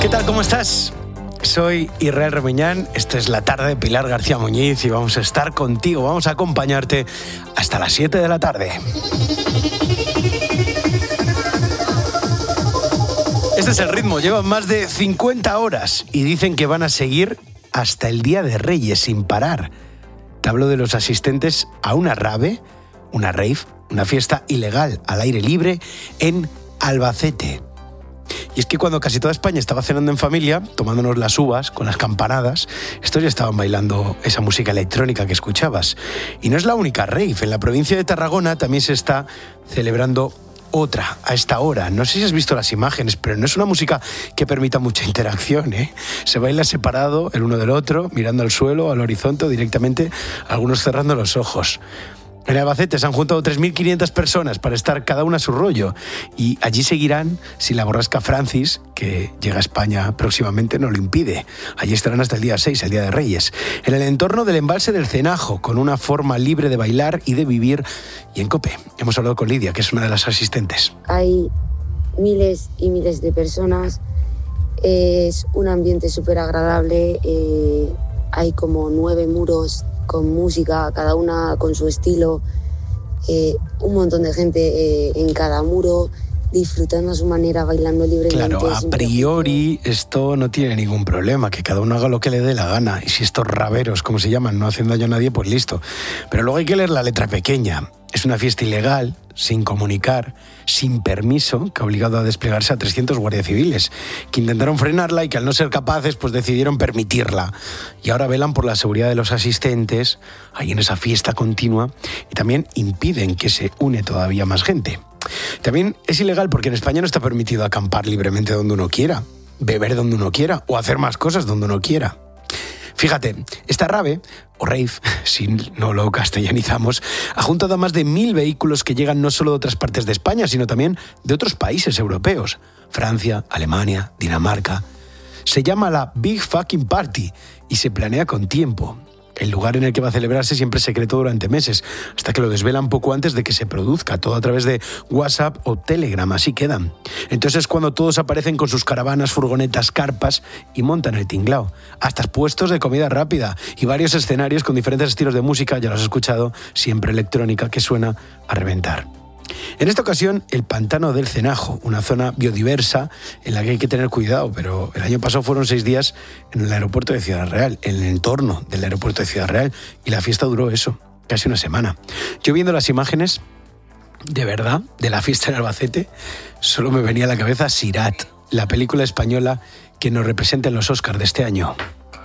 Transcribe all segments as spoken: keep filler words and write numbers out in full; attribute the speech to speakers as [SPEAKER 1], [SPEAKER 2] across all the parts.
[SPEAKER 1] ¿Qué tal? ¿Cómo estás? Soy Israel Remeñán, esta es la tarde de Pilar García Muñiz y vamos a estar contigo, vamos a acompañarte hasta las siete de la tarde. Este es el ritmo, llevan más de cincuenta horas y dicen que van a seguir hasta el Día de Reyes sin parar. Te hablo de los asistentes a una rave, una rave, una fiesta ilegal al aire libre en Albacete. Y es que cuando casi toda España estaba cenando en familia, tomándonos las uvas con las campanadas, estos ya estaban bailando esa música electrónica que escuchabas. Y no es la única rave, en la provincia de Tarragona también se está celebrando otra a esta hora. No sé si has visto las imágenes, pero no es una música que permita mucha interacción, ¿eh? Se baila separado el uno del otro, mirando al suelo, al horizonte o directamente, algunos cerrando los ojos. En Albacete se han juntado tres mil quinientas personas para estar cada una a su rollo y allí seguirán si la borrasca Francis, que llega a España próximamente, no lo impide. Allí estarán hasta el día seis, el Día de Reyes, en el entorno del embalse del Cenajo, con una forma libre de bailar y de vivir. Y en COPE hemos hablado con Lidia, que es una de las asistentes.
[SPEAKER 2] Hay miles y miles de personas, es un ambiente súper agradable, eh, hay como nueve muros con música, cada una con su estilo, eh, un montón de gente eh, en cada muro, disfrutando a su manera, bailando libremente.
[SPEAKER 1] Claro, a priori esto no tiene ningún problema, que cada uno haga lo que le dé la gana, y si estos raveros, como se llaman, no hacen daño a nadie, pues listo. Pero luego hay que leer la letra pequeña. Es una fiesta ilegal, sin comunicar, sin permiso, que ha obligado a desplegarse a trescientos guardias civiles, que intentaron frenarla y que al no ser capaces, pues decidieron permitirla. Y ahora velan por la seguridad de los asistentes, ahí en esa fiesta continua, y también impiden que se une todavía más gente. También es ilegal porque en España no está permitido acampar libremente donde uno quiera, beber donde uno quiera o hacer más cosas donde uno quiera. Fíjate, esta rave, o rave, si no lo castellanizamos, ha juntado a más de mil vehículos que llegan no solo de otras partes de España, sino también de otros países europeos. Francia, Alemania, Dinamarca. Se llama la Big Fucking Party y se planea con tiempo. El lugar en el que va a celebrarse siempre es secreto durante meses, hasta que lo desvelan poco antes de que se produzca, todo a través de WhatsApp o Telegram, así quedan. Entonces es cuando todos aparecen con sus caravanas, furgonetas, carpas y montan el tinglao. Hasta puestos de comida rápida y varios escenarios con diferentes estilos de música, ya lo has escuchado, siempre electrónica, que suena a reventar. En esta ocasión, el Pantano del Cenajo, una zona biodiversa en la que hay que tener cuidado, pero el año pasado fueron seis días en el aeropuerto de Ciudad Real, en el entorno del aeropuerto de Ciudad Real, y la fiesta duró eso, casi una semana. Yo viendo las imágenes, de verdad, de la fiesta en Albacete, solo me venía a la cabeza Sirat, la película española que nos representa en los Oscars de este año.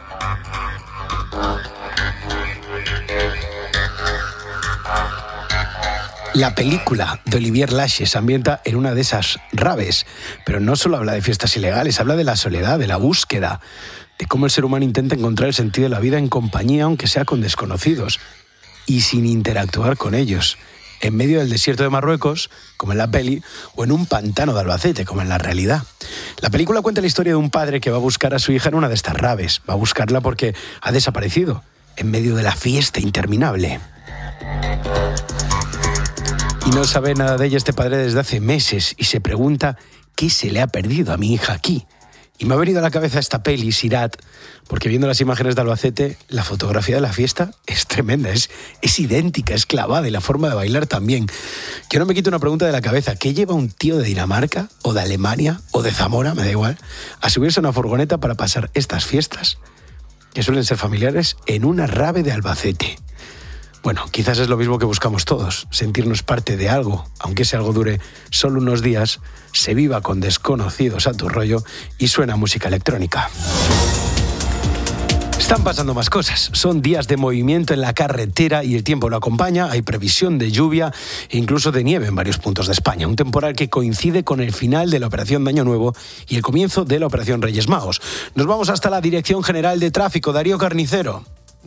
[SPEAKER 1] La película de Olivier Lache se ambienta en una de esas raves, pero no solo habla de fiestas ilegales, habla de la soledad, de la búsqueda, de cómo el ser humano intenta encontrar el sentido de la vida en compañía, aunque sea con desconocidos, y sin interactuar con ellos, en medio del desierto de Marruecos, como en la peli, o en un pantano de Albacete, como en la realidad. La película cuenta la historia de un padre que va a buscar a su hija en una de estas raves, va a buscarla porque ha desaparecido, en medio de la fiesta interminable. Y no sabe nada de ella este padre desde hace meses y se pregunta qué se le ha perdido a mi hija aquí. Y me ha venido a la cabeza esta peli, Sirat, porque viendo las imágenes de Albacete, la fotografía de la fiesta es tremenda, es, es idéntica, es clavada y la forma de bailar también. Yo no me quito una pregunta de la cabeza, ¿qué lleva un tío de Dinamarca o de Alemania o de Zamora, me da igual, a subirse a una furgoneta para pasar estas fiestas, que suelen ser familiares, en una rave de Albacete? Bueno, quizás es lo mismo que buscamos todos, sentirnos parte de algo, aunque ese algo dure solo unos días, se viva con desconocidos a tu rollo y suena música electrónica. Están pasando más cosas, son días de movimiento en la carretera y el tiempo lo acompaña, hay previsión de lluvia e incluso de nieve en varios puntos de España, un temporal que coincide con el final de la operación de Año Nuevo y el comienzo de la operación Reyes Magos. Nos vamos hasta la Dirección General de Tráfico, Darío Carnicero.